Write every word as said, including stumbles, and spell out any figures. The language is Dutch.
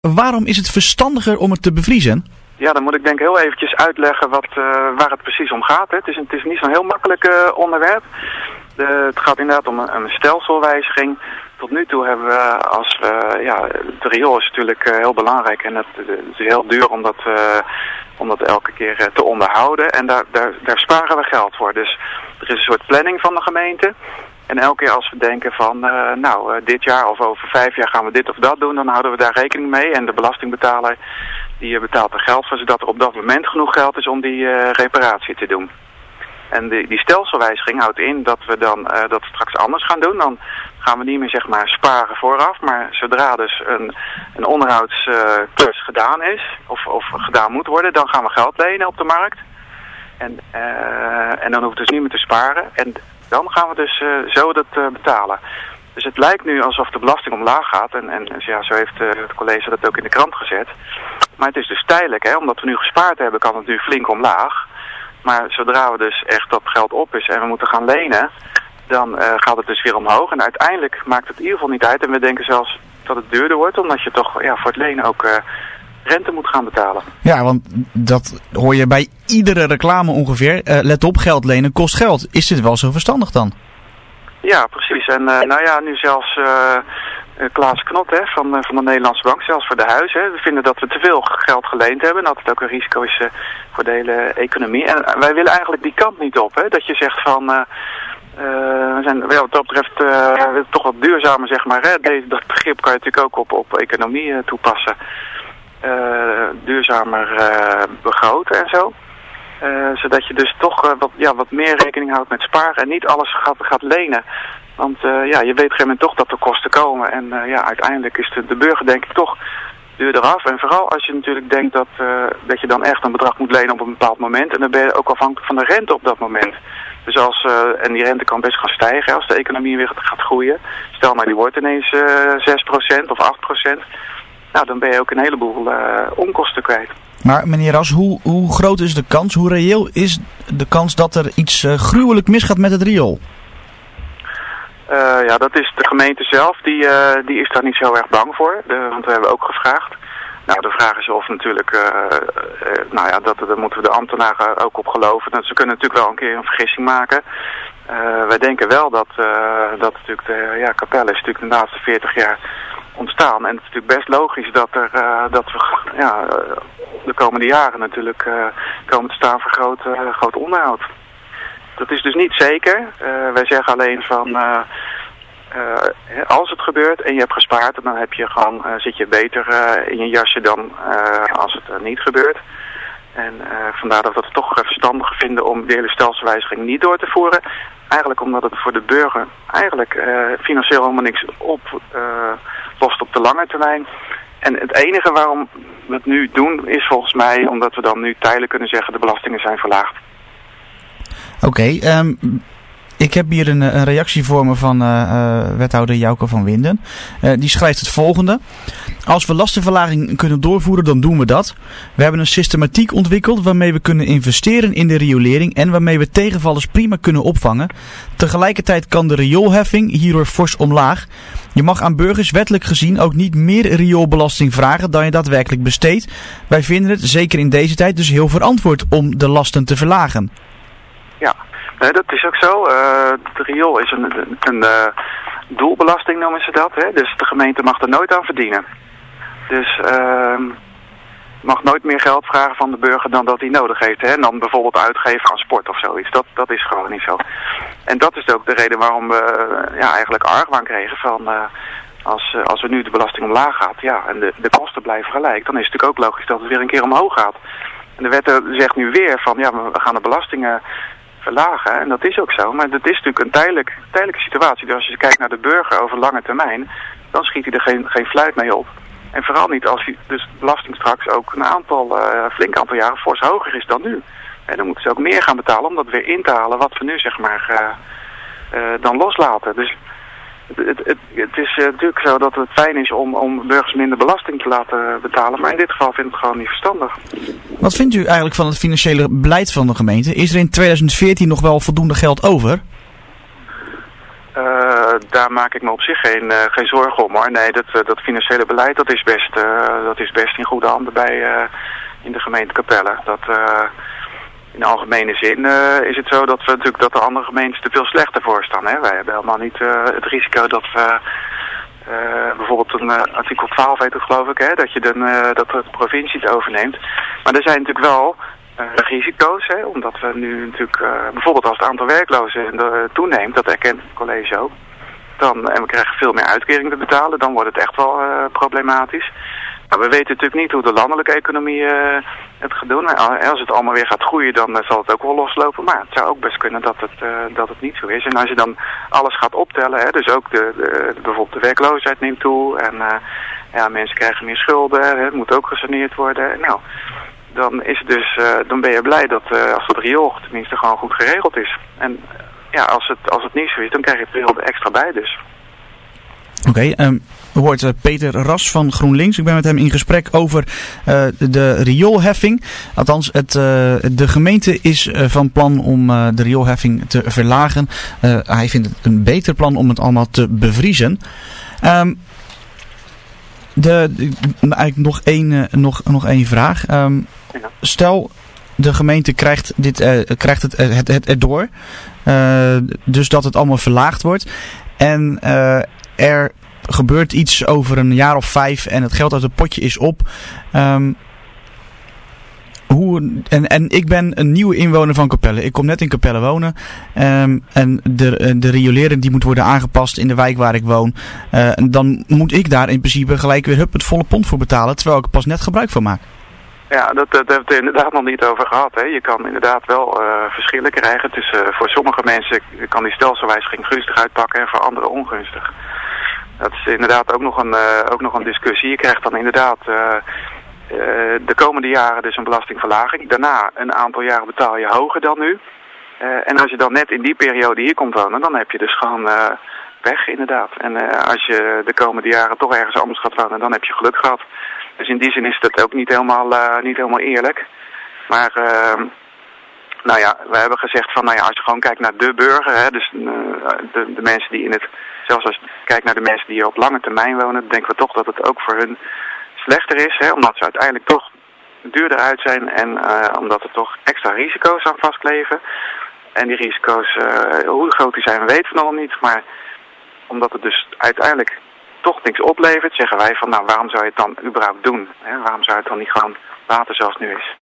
Waarom is het verstandiger om het te bevriezen? Ja, dan moet ik denk ik heel eventjes uitleggen wat, uh, waar het precies om gaat. Hè. Het is, het is niet zo'n heel makkelijk uh, onderwerp. De, het gaat inderdaad om een, een stelselwijziging. Tot nu toe hebben we als, uh, ja, het riool is natuurlijk uh, heel belangrijk en het, het is heel duur om dat, uh, om dat elke keer uh, te onderhouden. En daar, daar, daar sparen we geld voor. Dus er is een soort planning van de gemeente. En elke keer als we denken van, uh, nou, uh, dit jaar of over vijf jaar gaan we dit of dat doen, dan houden we daar rekening mee. En de belastingbetaler die uh, betaalt er geld voor, zodat er op dat moment genoeg geld is om die uh, reparatie te doen. En die, die stelselwijziging houdt in dat we dan uh, dat straks anders gaan doen. Dan gaan we niet meer zeg maar sparen vooraf, maar zodra dus een, een onderhoudsklus uh, gedaan is, of, of gedaan moet worden, dan gaan we geld lenen op de markt. En, uh, en dan hoeft het dus niet meer te sparen. En dan gaan we dus uh, zo dat uh, betalen. Dus het lijkt nu alsof de belasting omlaag gaat. En, en ja, zo heeft uh, het college dat ook in de krant gezet. Maar het is dus tijdelijk, hè. Omdat we nu gespaard hebben, kan het nu flink omlaag. Maar zodra we dus echt dat geld op is en we moeten gaan lenen, dan uh, gaat het dus weer omhoog. En uiteindelijk maakt het in ieder geval niet uit. En we denken zelfs dat het duurder wordt, omdat je toch ja, voor het lenen ook uh, rente moet gaan betalen. Ja, want dat hoor je bij iedere reclame ongeveer. Uh, let op, geld lenen kost geld. Is dit wel zo verstandig dan? Ja, precies. En uh, nou ja, nu zelfs uh, uh, Klaas Knot hè, van, uh, van de Nederlandse Bank, zelfs voor de huizen. Hè, we vinden dat we te veel geld geleend hebben. En dat het ook een risico is uh, voor de hele economie. En uh, wij willen eigenlijk die kant niet op. Hè, dat je zegt van, uh, uh, we zijn wat dat betreft uh, toch wat duurzamer, zeg maar. Hè. Deze, dat begrip kan je natuurlijk ook op, op economie uh, toepassen. Uh, duurzamer uh, begroten en zo. Uh, zodat je dus toch uh, wat, ja, wat meer rekening houdt met sparen en niet alles gaat, gaat lenen. Want uh, ja, je weet op een gegeven moment toch dat er kosten komen. En uh, ja, uiteindelijk is de, de burger denk ik toch duurder af. En vooral als je natuurlijk denkt dat, uh, dat je dan echt een bedrag moet lenen op een bepaald moment. En dan ben je ook afhankelijk van de rente op dat moment. Dus als, uh, en die rente kan best gaan stijgen als de economie weer gaat groeien. Stel maar die wordt ineens uh, zes procent of acht procent. Nou, dan ben je ook een heleboel uh, onkosten kwijt. Maar meneer Ras, hoe, hoe groot is de kans, hoe reëel is de kans dat er iets uh, gruwelijk misgaat met het riool? Uh, ja, dat is de gemeente zelf, die, uh, die is daar niet zo erg bang voor. De, want we hebben ook gevraagd. Nou, de vraag is of natuurlijk, uh, uh, nou ja, dat, daar moeten we de ambtenaren ook op geloven. Dat ze kunnen natuurlijk wel een keer een vergissing maken. Uh, wij denken wel dat, uh, dat natuurlijk de ja, kapel is natuurlijk de laatste veertig jaar ontstaan. En het is natuurlijk best logisch dat, er, uh, dat we ja, de komende jaren natuurlijk uh, komen te staan voor groot, uh, groot onderhoud. Dat is dus niet zeker. Uh, wij zeggen alleen van, uh, uh, als het gebeurt en je hebt gespaard, dan heb je gewoon, uh, zit je beter uh, in je jasje dan uh, als het uh, niet gebeurt. En uh, vandaar dat we het toch verstandig vinden om de hele stelselwijziging niet door te voeren. Eigenlijk omdat het voor de burger eigenlijk uh, financieel helemaal niks op uh, lost op de lange termijn. En het enige waarom we het nu doen is volgens mij omdat we dan nu tijdelijk kunnen zeggen de belastingen zijn verlaagd. Oké, okay, um, ik heb hier een, een reactie voor me van uh, uh, wethouder Jouke van Winden. Uh, die schrijft het volgende. Als we lastenverlaging kunnen doorvoeren, dan doen we dat. We hebben een systematiek ontwikkeld waarmee we kunnen investeren in de riolering en waarmee we tegenvallers prima kunnen opvangen. Tegelijkertijd kan de rioolheffing hierdoor fors omlaag. Je mag aan burgers wettelijk gezien ook niet meer rioolbelasting vragen dan je daadwerkelijk besteedt. Wij vinden het, zeker in deze tijd, dus heel verantwoord om de lasten te verlagen. Ja, nee, dat is ook zo. Uh, de riool is een, een, een uh, doelbelasting noemen ze dat. Hè? Dus de gemeente mag er nooit aan verdienen. Dus uh, mag nooit meer geld vragen van de burger dan dat hij nodig heeft. Hè? En dan bijvoorbeeld uitgeven aan sport of zoiets. Dat, dat is gewoon niet zo. En dat is ook de reden waarom we uh, ja, eigenlijk argwaan kregen van Uh, als, uh, als we nu de belasting omlaag gaat, ja, en de, de kosten blijven gelijk, dan is het natuurlijk ook logisch dat het weer een keer omhoog gaat. En de wet zegt nu weer van, ja, we gaan de belastingen verlagen. En dat is ook zo. Maar dat is natuurlijk een tijdelijk, tijdelijke situatie. Dus als je kijkt naar de burger over lange termijn, dan schiet hij er geen, geen fluit mee op. En vooral niet als hij dus belasting straks ook een aantal, uh, flink aantal jaren fors hoger is dan nu. En dan moeten ze ook meer gaan betalen om dat weer in te halen wat we nu zeg maar uh, uh, dan loslaten. Dus het, het, het, het is uh, natuurlijk zo dat het fijn is om, om burgers minder belasting te laten betalen. Maar in dit geval vind ik het gewoon niet verstandig. Wat vindt u eigenlijk van het financiële beleid van de gemeente? Is er in tweeduizend veertien nog wel voldoende geld over? Uh, daar maak ik me op zich geen, uh, geen zorgen om hoor. Nee, dat, uh, dat financiële beleid dat is best, uh, dat is best in goede handen bij uh, in de gemeente Capelle. Dat, uh, in de algemene zin uh, is het zo dat we natuurlijk dat de andere gemeentes er veel slechter voor staan. Hè? Wij hebben helemaal niet uh, het risico dat we uh, bijvoorbeeld een uh, artikel twaalf heet het geloof ik, hè? Dat je dan uh, dat de provincie het overneemt. Maar er zijn natuurlijk wel Uh, risico's, hè, omdat we nu natuurlijk, uh, bijvoorbeeld als het aantal werklozen uh, toeneemt, dat erkent het college ook, dan, en we krijgen veel meer uitkering te betalen, dan wordt het echt wel uh, problematisch. Maar we weten natuurlijk niet hoe de landelijke economie uh, het gaat doen. Als het allemaal weer gaat groeien, dan uh, zal het ook wel loslopen, maar het zou ook best kunnen dat het, uh, dat het niet zo is. En als je dan alles gaat optellen, hè, dus ook de, de, de, bijvoorbeeld de werkloosheid neemt toe en uh, ja, mensen krijgen meer schulden, hè, het moet ook gesaneerd worden. Nou, dan is het dus, uh, dan ben je blij dat uh, als het riool tenminste gewoon goed geregeld is. En uh, ja, als het, als het niet zo is, dan krijg je het riool er extra bij dus. Oké, okay, um, u hoort uh, Peter Ras van GroenLinks. Ik ben met hem in gesprek over uh, de rioolheffing. Althans, het, uh, de gemeente is uh, van plan om uh, de rioolheffing te verlagen. Uh, hij vindt het een beter plan om het allemaal te bevriezen. Um, De, de, eigenlijk nog één, uh, nog, nog één vraag. Um, ja. Stel, de gemeente krijgt, dit, uh, krijgt het, het, het erdoor. Uh, dus dat het allemaal verlaagd wordt. En uh, er gebeurt iets over een jaar of vijf en het geld uit het potje is op. Um, Hoe, en, en ik ben een nieuwe inwoner van Capelle. Ik kom net in Capelle wonen. Um, en de, de riolering die moet worden aangepast in de wijk waar ik woon. Uh, en dan moet ik daar in principe gelijk weer hup, het volle pond voor betalen. Terwijl ik er pas net gebruik van maak. Ja, dat, dat hebben we het inderdaad nog niet over gehad. Hè. Je kan inderdaad wel uh, verschillen krijgen. Tussen, uh, voor sommige mensen kan die stelselwijziging gunstig uitpakken en voor anderen ongunstig. Dat is inderdaad ook nog een, uh, ook nog een discussie. Je krijgt dan inderdaad Uh, Uh, de komende jaren dus een belastingverlaging. Daarna een aantal jaren betaal je hoger dan nu. Uh, en als je dan net in die periode hier komt wonen, dan heb je dus gewoon uh, weg inderdaad. En uh, als je de komende jaren toch ergens anders gaat wonen, dan heb je geluk gehad. Dus in die zin is dat ook niet helemaal, uh, niet helemaal eerlijk. Maar uh, nou ja, we hebben gezegd van, nou ja, als je gewoon kijkt naar de burger, hè, dus uh, de, de mensen die in het, zelfs als je kijkt naar de mensen die hier op lange termijn wonen, denken we toch dat het ook voor hun slechter is, hè, omdat ze uiteindelijk toch duurder uit zijn en uh, omdat er toch extra risico's aan vastkleven. En die risico's, uh, hoe groot die zijn, weten we nog niet, maar omdat het dus uiteindelijk toch niks oplevert, zeggen wij van, nou, waarom zou je het dan überhaupt doen? Hè? Waarom zou je het dan niet gewoon laten zoals het nu is?